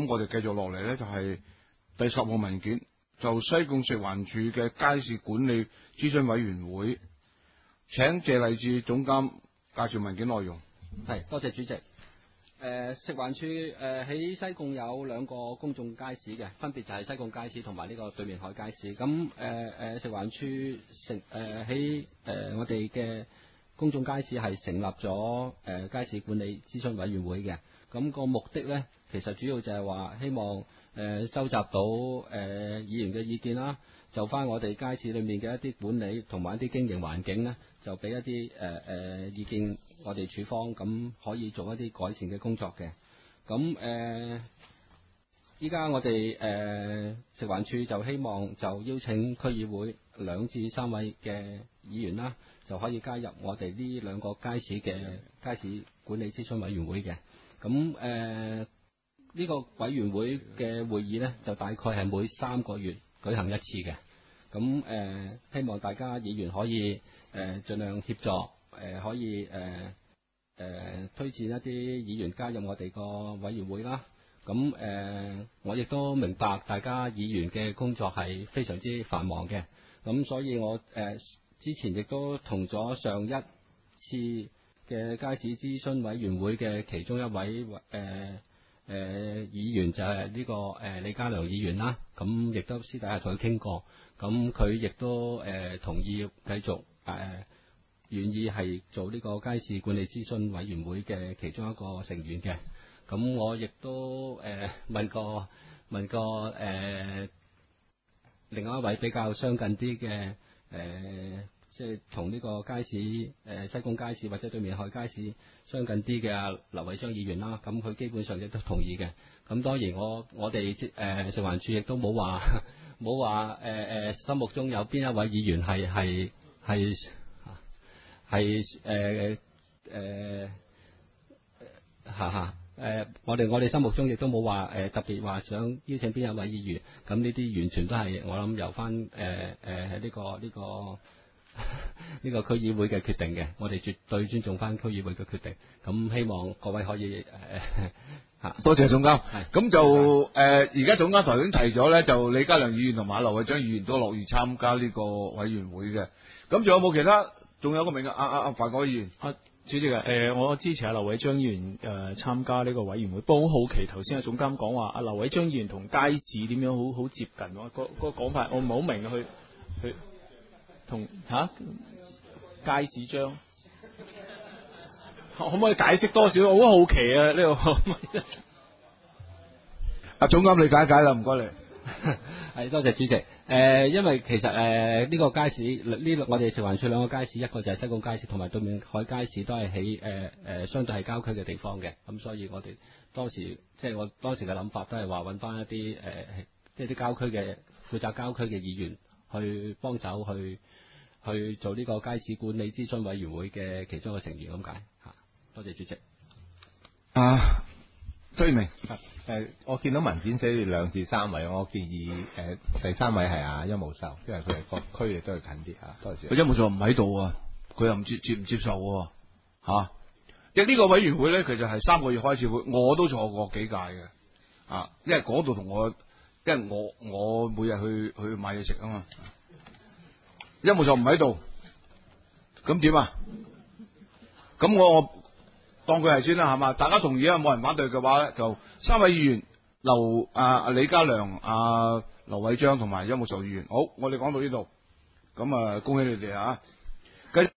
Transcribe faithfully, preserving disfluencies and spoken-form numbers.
咁我哋繼續落嚟咧，就係第十號文件，就西貢食環署嘅街市管理諮詢委員會，請謝勵志總監介紹文件內容。 係，多謝主席。誒、呃、食環署誒喺西貢有兩個公眾街市嘅，分別就係西貢街市同埋呢個對面海街市。咁誒誒食環署成誒喺誒我哋嘅公眾街市係成立咗誒、呃、街市管理諮詢委員會嘅。咁、那個目的咧，其實主要就係話希望誒、呃、收集到誒、呃、議員嘅意見啦，就翻我哋街市裏面嘅一啲管理同埋一啲經營環境咧，就俾一啲誒誒意見。我哋處方咁可以做一啲改善嘅工作嘅。咁誒，依、呃、家我哋誒、呃、食環署就希望就邀請區議會兩至三位嘅議員啦，就可以加入我哋呢兩個街市嘅街市管理諮詢委員會嘅。咁誒呢個委員會嘅會議呢，就大概係每三個月舉行一次嘅。咁誒、呃，希望大家議員可以誒、呃、盡量協助。誒、呃、可以誒誒、呃呃、推薦一啲議員加入我哋個委員會啦。咁誒、呃，我亦都明白大家議員嘅工作係非常之繁忙嘅。咁所以我誒、呃、之前亦都同咗上一次嘅街市諮詢委員會嘅其中一位誒誒、呃呃、議員就係呢、這個誒、呃、李家良議員啦。咁亦都私底下同佢傾過，咁佢亦都誒、呃、同意繼續誒。呃願意係做呢個街市管理諮詢委員會嘅其中一個成員嘅。咁我亦都誒、呃、問過問過誒、呃、另外一位比較相近啲嘅誒，即係同呢個街市誒、呃、西貢街市或者對面海街市相近啲嘅阿劉偉章議員啦。咁佢基本上亦都同意嘅。咁當然我我哋誒、呃、食環署亦都冇話冇話誒誒心目中有邊一位議員係係係。係誒誒嚇嚇誒，我哋我哋心目中亦都冇話誒特別話想邀請邊一位議員，咁呢啲完全都係我諗由翻誒誒呢個呢、呢個呢個區議會嘅決定嘅，我哋絕對尊重翻區議會嘅決定。咁希望各位可以誒嚇、呃。 多謝總監。係咁就誒，而家總監頭先提咗咧，就李家良議員同埋劉偉章議員都樂意參加呢個委員會嘅。咁仲有冇其他？仲有個名額，阿阿阿范國議員， 啊主席啊，誒、呃、我支持阿劉偉章議員誒參加呢個委員會，不過好好奇頭先阿總監講話阿劉偉章議員同街市點樣好好接近喎，個個講法我唔係好明，佢佢同嚇街市章，可唔可以解釋多少？我好好奇啊呢、這個， 阿總監你解解啦，唔該你。 係多謝主席。誒、呃，因為其實誒呢、呃這個街市呢，我哋食環署兩個街市，一個就係西貢街市，同埋對面海街市都係喺誒誒相對係郊區嘅地方嘅。咁所以我哋當時即係我當時嘅諗法都係話揾翻一啲誒、呃，即係啲郊區嘅負責郊區嘅議員去幫手去去做呢個街市管理諮詢委員會嘅其中一個成員咁解嚇。多謝主席。 啊，崔明。 誒、呃，我見到文件寫住兩至三位，我建議誒、呃、第三位係阿邱慕秀，因為佢係個區亦都係近啲嚇。多謝。 邱慕秀唔喺度啊，佢又唔接接唔接受喎嚇。因為呢個委員會咧，其實係三個月開始會，我都坐過幾屆嘅啊。因為嗰度同我，因為我我每日去去買嘢食啊嘛。邱慕秀唔喺度，咁點啊？咁我。我當佢係先啦，係嘛？大家同意啊，冇人反對嘅話咧，就三位議員劉啊李家良、啊劉偉章同埋邱慕秀議員。好，我哋講到呢度，咁啊恭喜你哋啊！